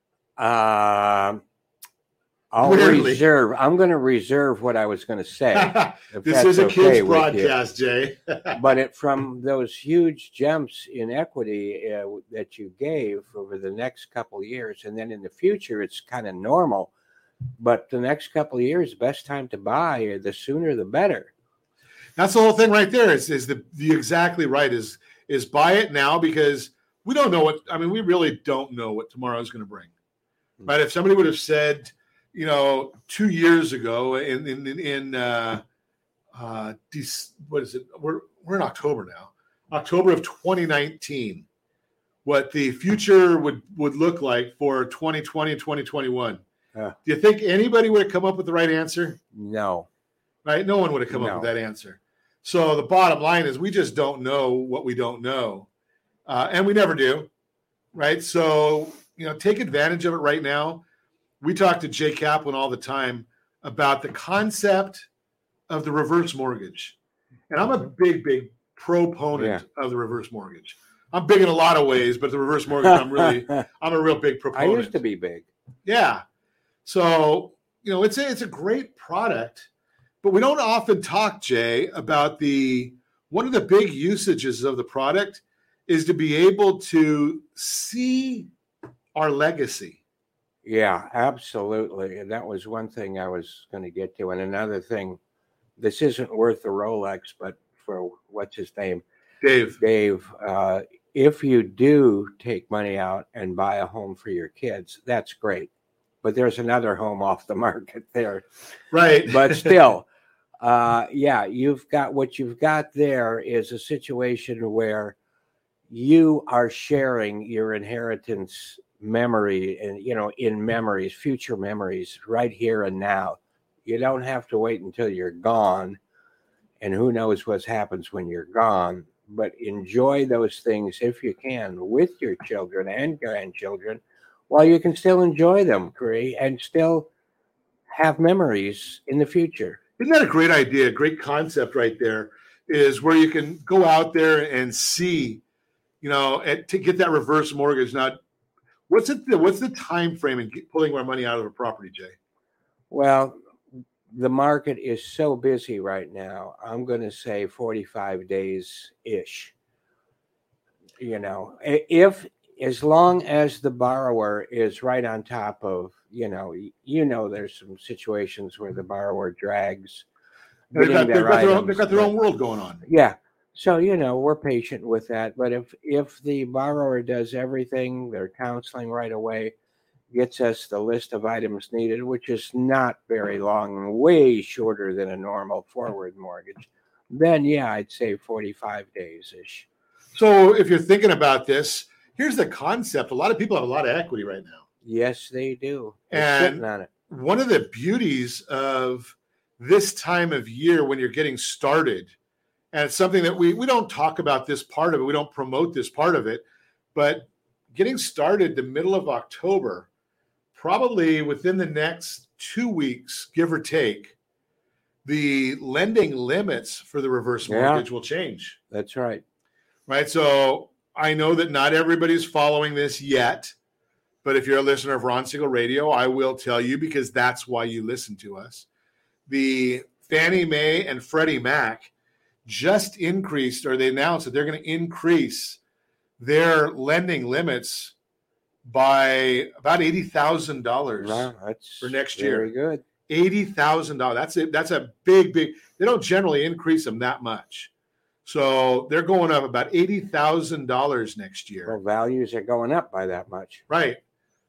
Um, I'll Rarely. reserve. I'm going to reserve what I was going to say. This is a okay kids broadcast, Jay. But it, from those huge jumps in equity uh, that you gave over the next couple of years, and then in the future, it's kind of normal. But the next couple of years, best time to buy, the sooner the better. That's the whole thing right there. Is is the, the exactly right? Is is buy it now because we don't know what. I mean, we really don't know what tomorrow is going to bring. Mm-hmm. Right? If somebody would have said, you know, two years ago in in in uh, uh, what is it? We're we're in October now. October of twenty nineteen. What the future would would look like for twenty twenty and twenty twenty-one. Uh, Do you think anybody would have come up with the right answer? No. Right? No one would have come no. up with that answer. So the bottom line is we just don't know what we don't know. Uh, and we never do. Right? So, you know, take advantage of it right now. We talk to Jay Kaplan all the time about the concept of the reverse mortgage. And I'm a big, big proponent yeah. of the reverse mortgage. I'm big in a lot of ways, but the reverse mortgage, I'm really, I'm a real big proponent. I used to be big. Yeah. So, you know, it's a, it's a great product, but we don't often talk, Jay, about the, one of the big usages of the product is to be able to see our legacy. Yeah, absolutely. And that was one thing I was going to get to. And another thing, this isn't worth the Rolex, but for what's his name? Dave. Dave, uh, if you do take money out and buy a home for your kids, that's great. But there's another home off the market there. Right. But still, uh, yeah, you've got what you've got there is a situation where you are sharing your inheritance memory and, you know, in memories, future memories right here and now. You don't have to wait until you're gone. And who knows what happens when you're gone. But enjoy those things if you can with your children and grandchildren while you can still enjoy them, Cree, and still have memories in the future. Isn't that a great idea? Great concept right there is where you can go out there and see, you know, and to get that reverse mortgage. Now, what's it? What's the time frame in pulling our money out of a property, Jay? Well, the market is so busy right now. I'm going to say forty-five days-ish. You know, if as long as the borrower is right on top of, you know, you know, there's some situations where the borrower drags. They've got, they've, got their own, they've got their own world going on. Yeah. So, you know, we're patient with that. But if if the borrower does everything, their counseling right away, gets us the list of items needed, which is not very long and way shorter than a normal forward mortgage, then yeah, I'd say forty-five days ish. So if you're thinking about this, here's the concept. A lot of people have a lot of equity right now. Yes, they do. They're And sitting on it. one of the beauties of this time of year when you're getting started, and it's something that we, we don't talk about this part of it, we don't promote this part of it, but getting started the middle of October, probably within the next two weeks, give or take, the lending limits for the reverse Yeah. mortgage will change. That's right. Right. So I know that not everybody's following this yet, but if you're a listener of Ron Siegel Radio, I will tell you, because that's why you listen to us. The Fannie Mae and Freddie Mac just increased, or they announced that they're going to increase their lending limits by about eighty thousand dollars Wow, that's for next very year. good. eighty thousand dollars. That's a, that's a big, big, they don't generally increase them that much. So they're going up about eighty thousand dollars next year. Well, values are going up by that much. Right.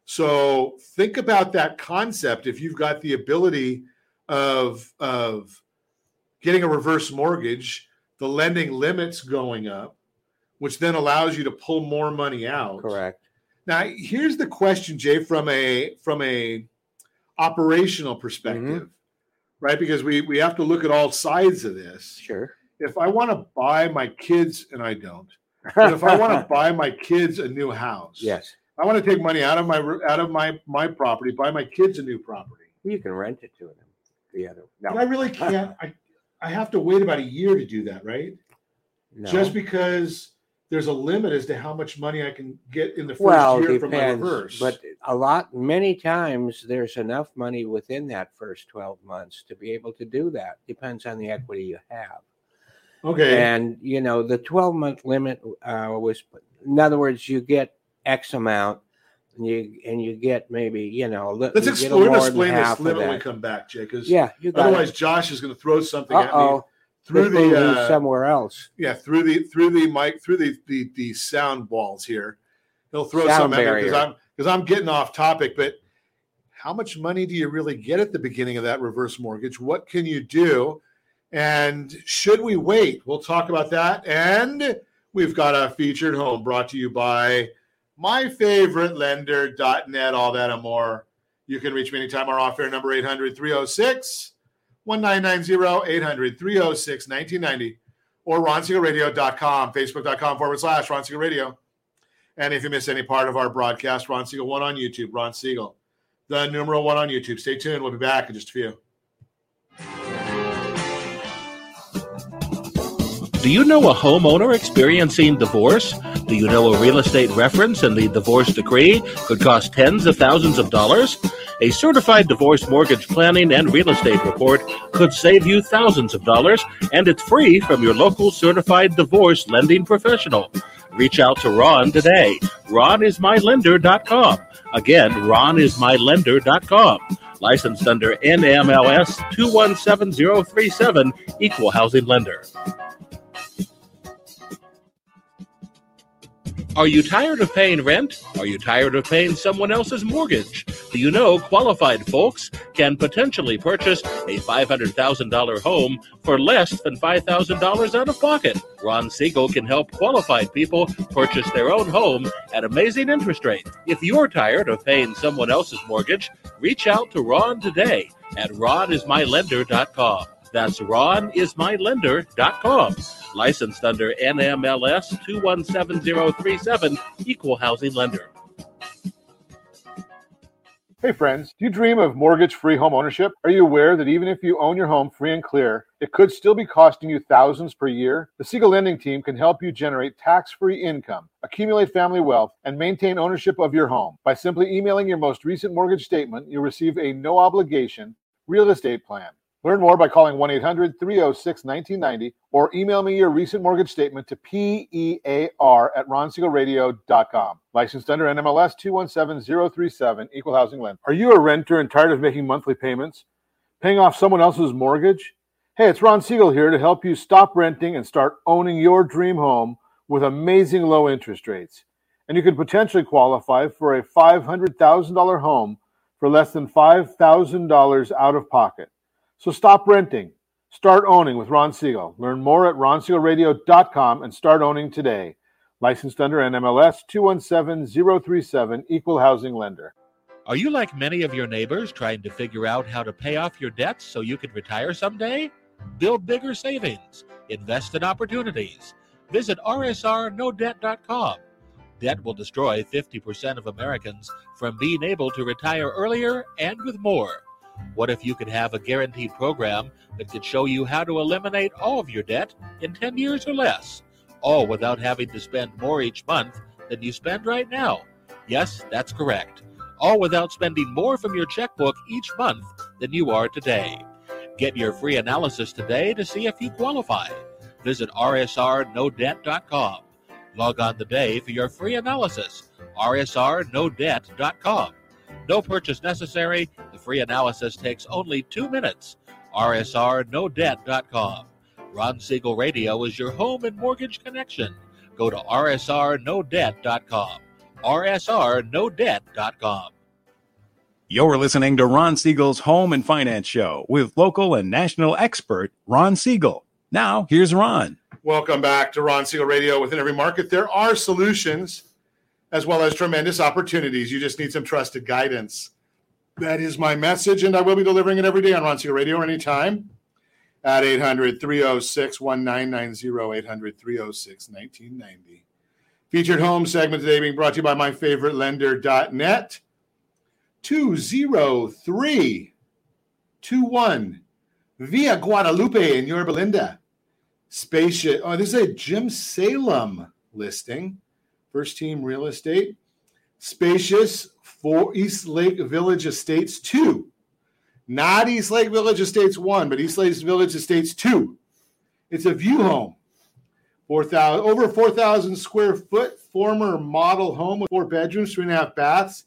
So think about that concept. If you've got the ability of, of getting a reverse mortgage, the lending limits going up, which then allows you to pull more money out. Correct. Now, here's the question, Jay, from a from a operational perspective, Mhm. right? Because we, we have to look at all sides of this. Sure. If I want to buy my kids, and I don't, but if I want to buy my kids a new house, Yes. I want to take money out of my out of my my property, buy my kids a new property. You can rent it to them. The other. No. But I really can't. I I have to wait about a year to do that, right? No. Just because there's a limit as to how much money I can get in the first well, year from my depends. reverse. But a lot, many times, there's enough money within that first twelve months to be able to do that. Depends on the equity you have. okay, And, you know, the twelve-month limit uh, was, in other words, you get X amount, and you and you get maybe, you know, a li- let's you explain, get we're gonna more than explain this half of limit when we that. come back, Jay, because Yeah, you got otherwise it. Josh is going to throw something at me Uh-oh. through This the moves uh, somewhere else. yeah through the through the mic through the the, the sound walls here. He'll throw Sound something at me because barrier. I'm because I'm getting off topic. But how much money do you really get at the beginning of that reverse mortgage? What can you do? And should we wait? We'll talk about that. And we've got a featured home brought to you by my favorite lender dot net, all that and more. You can reach me anytime. Our off-air number eight hundred, three oh six, nineteen ninety, eight hundred, three oh six, nineteen ninety, or ron siegel radio dot com, facebook.com forward slash Ron Siegel Radio. And if you miss any part of our broadcast, Ron Siegel one on YouTube, Ron Siegel, the numeral one on YouTube. Stay tuned. We'll be back in just a few. Do you know a homeowner experiencing divorce? Do you know a real estate reference and the divorce decree could cost tens of thousands of dollars? A certified divorce mortgage planning and real estate report could save you thousands of dollars, and it's free from your local certified divorce lending professional. Reach out to Ron today. ron is my lender dot com. Again, ron is my lender dot com. Licensed under N M L S two one seven zero three seven, Equal Housing Lender. Are you tired of paying rent? Are you tired of paying someone else's mortgage? Do you know qualified folks can potentially purchase a five hundred thousand dollars home for less than five thousand dollars out of pocket? Ron Siegel can help qualified people purchase their own home at amazing interest rates. If you're tired of paying someone else's mortgage, reach out to Ron today at ron is my lender dot com. That's ron is my lender dot com. Licensed under N M L S two one seven zero three seven, Equal Housing Lender. Hey friends, do you dream of mortgage-free home ownership? Are you aware that even if you own your home free and clear, it could still be costing you thousands per year? The Siegel Lending Team can help you generate tax-free income, accumulate family wealth, and maintain ownership of your home. By simply emailing your most recent mortgage statement, you'll receive a no-obligation real estate plan. Learn more by calling one eight hundred, three oh six, nineteen ninety or email me your recent mortgage statement to P E A R at ron siegel radio dot com. Licensed under N M L S two one seven zero three seven, Equal Housing Lender. Are you a renter and tired of making monthly payments? Paying off someone else's mortgage? Hey, it's Ron Siegel here to help you stop renting and start owning your dream home with amazing low interest rates. And you can potentially qualify for a five hundred thousand dollars home for less than five thousand dollars out of pocket. So stop renting. Start owning with Ron Siegel. Learn more at ron siegel radio dot com and start owning today. Licensed under N M L S two one seven zero three seven, Equal Housing Lender. Are you like many of your neighbors trying to figure out how to pay off your debts so you can retire someday? Build bigger savings. Invest in opportunities. Visit r s r no debt dot com. Debt will destroy fifty percent of Americans from being able to retire earlier and with more. What if you could have a guaranteed program that could show you how to eliminate all of your debt in ten years or less, all without having to spend more each month than you spend right now? Yes, that's correct. All without spending more from your checkbook each month than you are today. Get your free analysis today to see if you qualify. Visit r s r no debt dot com. Log on today for your free analysis, r s r no debt dot com. No purchase necessary. The free analysis takes only two minutes. r s r no debt dot com. Ron Siegel Radio is your home and mortgage connection. Go to r s r no debt dot com. r s r no debt dot com. You're listening to Ron Siegel's Home and Finance Show with local and national expert Ron Siegel. Now, here's Ron. Welcome back to Ron Siegel Radio. Within every market, there are solutions as well as tremendous opportunities. You just need some trusted guidance. That is my message, and I will be delivering it every day on Ron Siegel Radio anytime at eight hundred, three oh six, one nine nine zero, eight hundred, three oh six, nineteen ninety. Featured home segment today being brought to you by my favorite lender dot net. two oh three, two one Via Guadalupe in Yorba Linda. Spacious. Oh, this is a Jim Salem listing. First team real estate. Spacious for East Lake Village Estates two. Not East Lake Village Estates one, but East Lake Village Estates two. It's a view home. four thousand, over four thousand square foot former model home with four bedrooms, three and a half baths.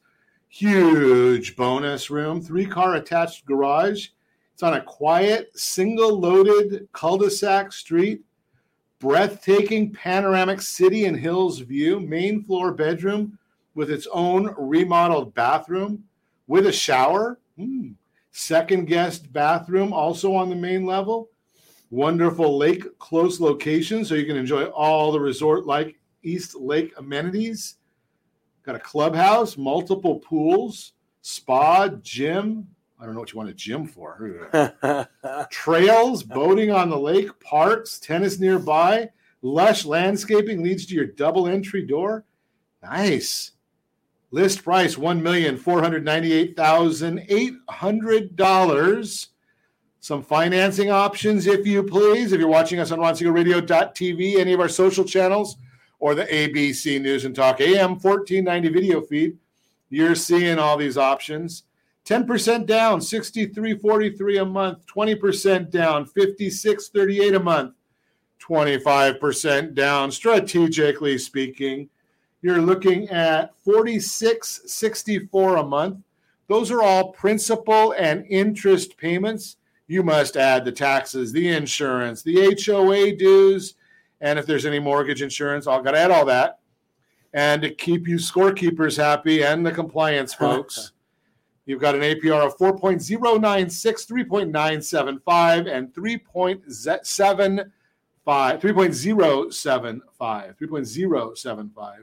Huge bonus room, three-car attached garage. It's on a quiet, single-loaded cul-de-sac street. Breathtaking panoramic city and hills view. Main floor bedroom with its own remodeled bathroom with a shower. Mm. Second guest bathroom also on the main level. Wonderful lake close location so you can enjoy all the resort-like East Lake amenities. Got a clubhouse, multiple pools, spa, gym. I don't know what you want a gym for. Trails, boating on the lake, parks, tennis nearby. Lush landscaping leads to your double entry door. Nice. List price one million four hundred ninety-eight thousand eight hundred dollars. Some financing options, if you please. If you're watching us on ron siegel radio dot t v, any of our social channels, or the A B C News and Talk A M fourteen ninety video feed, you're seeing all these options. ten percent down, sixty-three forty-three a month. twenty percent down, fifty-six thirty-eight a month. twenty-five percent down, strategically speaking, you're looking at forty-six sixty-four a month. Those are all principal and interest payments. You must add the taxes, the insurance, the H O A dues, and if there's any mortgage insurance, I've got to add all that. And to keep you scorekeepers happy and the compliance folks, you've got an A P R of four point oh nine six, three point nine seven five, and three point seven five, three point oh seven five, three point oh seven five.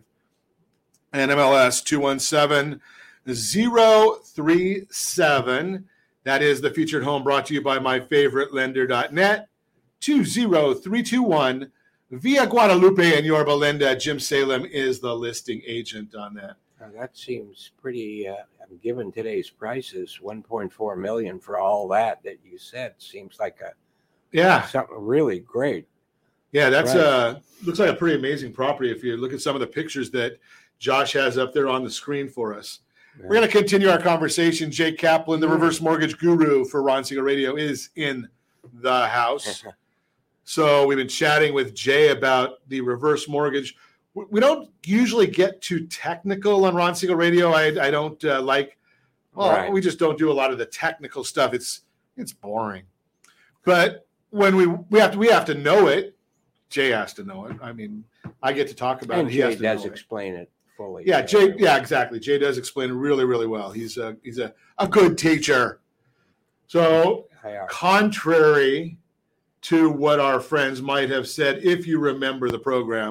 And M L S two one seven zero three seven. That is the featured home brought to you by my favorite lender dot net. two oh three two one Via Guadalupe and Yorba Linda. Jim Salem is the listing agent on that. Now that seems pretty, uh, given today's prices, one point four million dollars for all that that you said seems like a yeah something really great. Yeah, that's right. uh looks like a pretty amazing property if you look at some of the pictures that Josh has up there on the screen for us. Yeah. We're going to continue our conversation. Jake Kaplan, the reverse mortgage guru for Ron Siegel Radio, is in the house. So we've been chatting with Jay about the reverse mortgage. We don't usually get too technical on Ron Siegel Radio. I, I don't uh, like, well, right. we just don't do a lot of the technical stuff. It's it's boring. But when we we have to we have to know it. Jay has to know it. I mean, I get to talk about and it. Jay He has to does know explain it, it fully. Yeah, Jay. Yeah, exactly. Jay does explain it really, really well. He's a he's a, a good teacher. So, contrary to what our friends might have said, if you remember the program,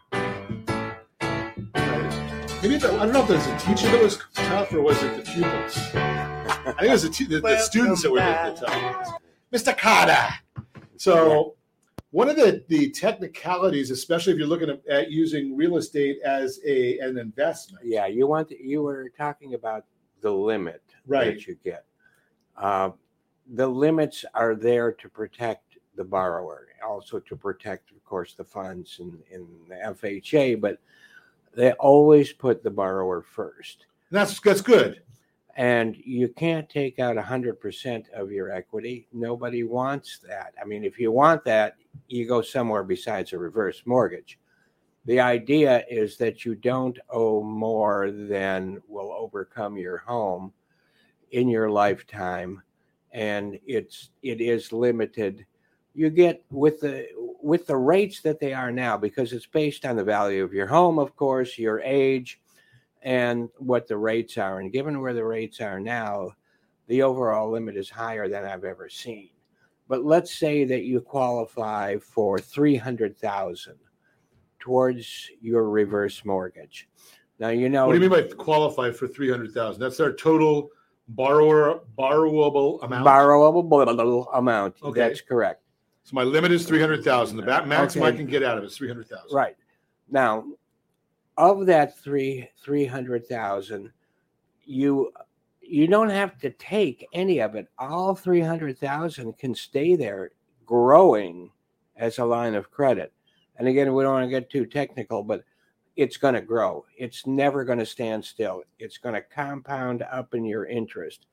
maybe the, I don't know if there's a teacher that was tough or was it the pupils. I think it was the, te- the, the students that were the, the tough. Mister Carter. So. One of the, the technicalities, especially if you're looking at, at using real estate as a an investment. Yeah, you want to, you were talking about the limit right. that you get. Uh, the limits are there to protect the borrower, also to protect, of course, the funds in, in the F H A, but they always put the borrower first. That's that's good. And you can't take out one hundred percent of your equity. Nobody wants that. I mean, if you want that, you go somewhere besides a reverse mortgage. The idea is that you don't owe more than will overcome your home in your lifetime, and it's it is limited. You get with the with the rates that they are now, because it's based on the value of your home, of course, your age, and what the rates are. And given where the rates are now, the overall limit is higher than I've ever seen. But let's say that you qualify for three hundred thousand dollars towards your reverse mortgage. Now, you know. What do you mean by qualify for three hundred thousand dollars? That's our total borrower borrowable amount? Borrowable amount. Okay. That's correct. So my limit is three hundred thousand dollars. The maximum okay. I can get out of it is three hundred thousand dollars. Right. Now, of that three three hundred thousand, you you don't have to take any of it. All three hundred thousand can stay there, growing as a line of credit. And again, we don't want to get too technical, but it's going to grow. It's never going to stand still. It's going to compound up in your interest,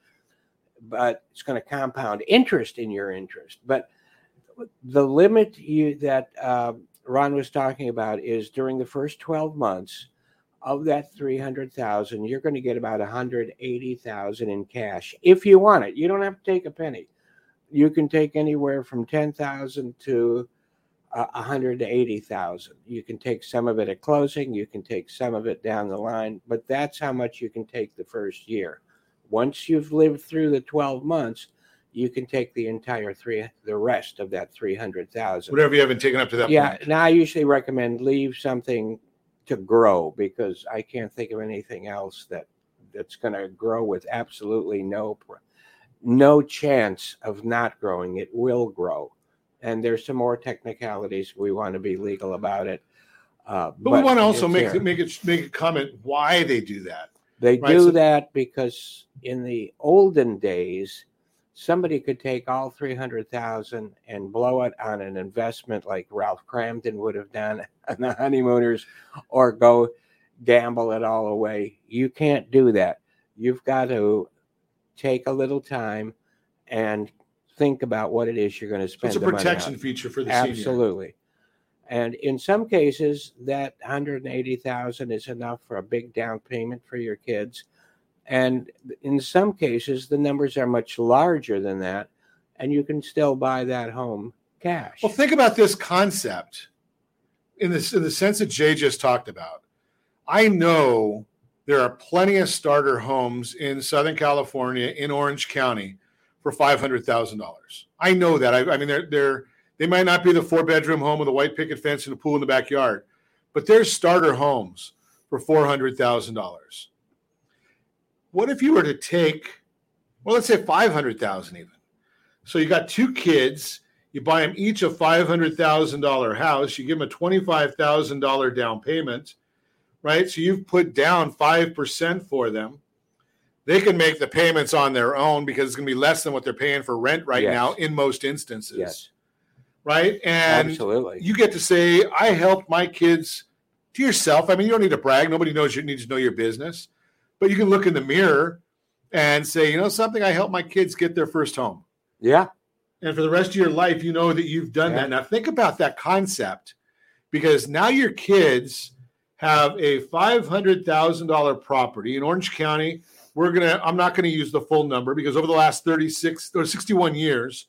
but it's going to compound interest in your interest. But the limit you that uh, Ron was talking about is during the first twelve months of that three hundred thousand, you're going to get about one hundred eighty thousand in cash if you want it. You don't have to take a penny. You can take anywhere from ten thousand to uh, one hundred eighty thousand. You can take some of it at closing. You can take some of it down the line, but that's how much you can take the first year. Once you've lived through the twelve months, you can take the entire three, the rest of that three hundred thousand. Whatever you haven't taken up to that yeah, point. Yeah. Now I usually recommend leave something to grow, because I can't think of anything else that that's going to grow with absolutely no no chance of not growing. It will grow, and there's some more technicalities. We want to be legal about it, uh, but, but we want to also make it, make it make a comment why they do that. They right? do so, that because in the olden days, somebody could take all three hundred thousand and blow it on an investment like Ralph Cramden would have done on the Honeymooners, or go gamble it all away. You can't do that. You've got to take a little time and think about what it is you're going to spend. So it's a protection feature for the senior. Absolutely. And in some cases, that one hundred eighty thousand is enough for a big down payment for your kids. And in some cases, the numbers are much larger than that, and you can still buy that home cash. Well, think about this concept in, this, in the sense that Jay just talked about. I know there are plenty of starter homes in Southern California, in Orange County, for five hundred thousand dollars. I know that. I, I mean, they're, they're, they might not be the four-bedroom home with a white picket fence and a pool in the backyard, but there's starter homes for four hundred thousand dollars. What if you were to take, well, let's say five hundred thousand dollars even. So you got two kids, you buy them each a five hundred thousand dollars house, you give them a twenty-five thousand dollars down payment, right? So you've put down five percent for them. They can make the payments on their own because it's going to be less than what they're paying for rent right yes. now in most instances. Yes. Right? And absolutely. You get to say, I helped my kids to yourself. I mean, you don't need to brag. Nobody knows you need to know your business. But you can look in the mirror and say, you know something, I helped my kids get their first home. Yeah. And for the rest of your life, you know that you've done yeah. that. Now think about that concept, because now your kids have a five hundred thousand dollars property in Orange County. We're going to, I'm not going to use the full number because over the last thirty-six or sixty-one years,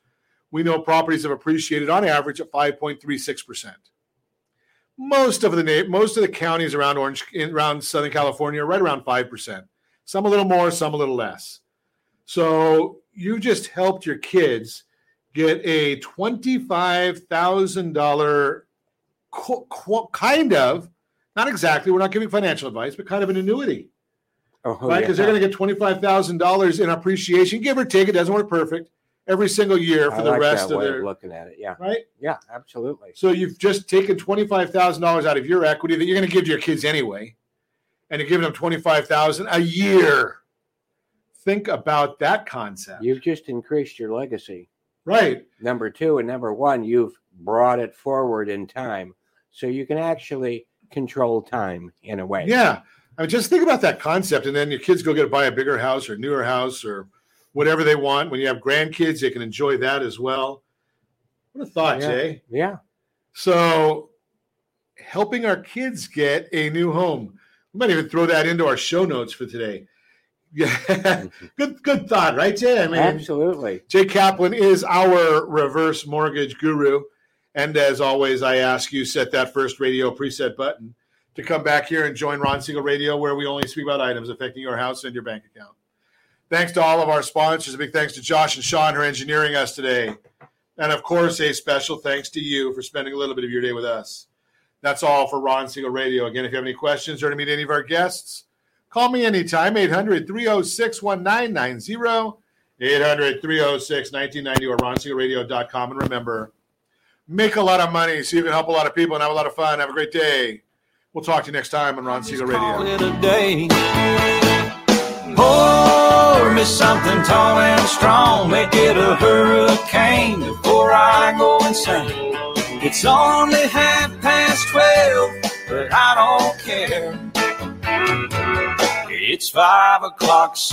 we know properties have appreciated on average at five point three six percent. Most of the most of the counties around Orange, around Southern California, are right around five percent. Some a little more, some a little less. So you just helped your kids get a twenty-five thousand dollars qu- qu- kind of, not exactly, we're not giving financial advice, but kind of an annuity. Oh, right? Because yeah. they're going to get twenty-five thousand dollars in appreciation, give or take. It doesn't work perfect. Every single year for I the like rest that of way their of looking at it. Yeah. Right? Yeah, absolutely. So you've just taken twenty-five thousand dollars out of your equity that you're going to give to your kids anyway, and you're giving them twenty-five thousand dollars a year. Think about that concept. You've just increased your legacy. Right. Number two, and number one, you've brought it forward in time. So you can actually control time in a way. Yeah. I mean, just think about that concept, and then your kids go get to buy a bigger house or newer house or whatever they want. When you have grandkids, they can enjoy that as well. What a thought, yeah. Jay. Yeah. So helping our kids get a new home. We might even throw that into our show notes for today. Yeah, good good thought, right, Jay? I mean, absolutely. Jay Kaplan is our reverse mortgage guru. And as always, I ask you, set that first radio preset button to come back here and join Ron Siegel Radio, where we only speak about items affecting your house and your bank account. Thanks to all of our sponsors. A big thanks to Josh and Sean who are engineering us today. And, of course, a special thanks to you for spending a little bit of your day with us. That's all for Ron Siegel Radio. Again, if you have any questions or to meet any of our guests, call me anytime, eight hundred, three oh six, one nine nine zero, eight hundred, three oh six, nineteen ninety, or ron siegel radio dot com. And remember, make a lot of money so you can help a lot of people and have a lot of fun. Have a great day. We'll talk to you next time on Ron Siegel Radio. Pour me something tall and strong, make it a hurricane before I go insane. It's only half past twelve, but I don't care. It's five o'clock.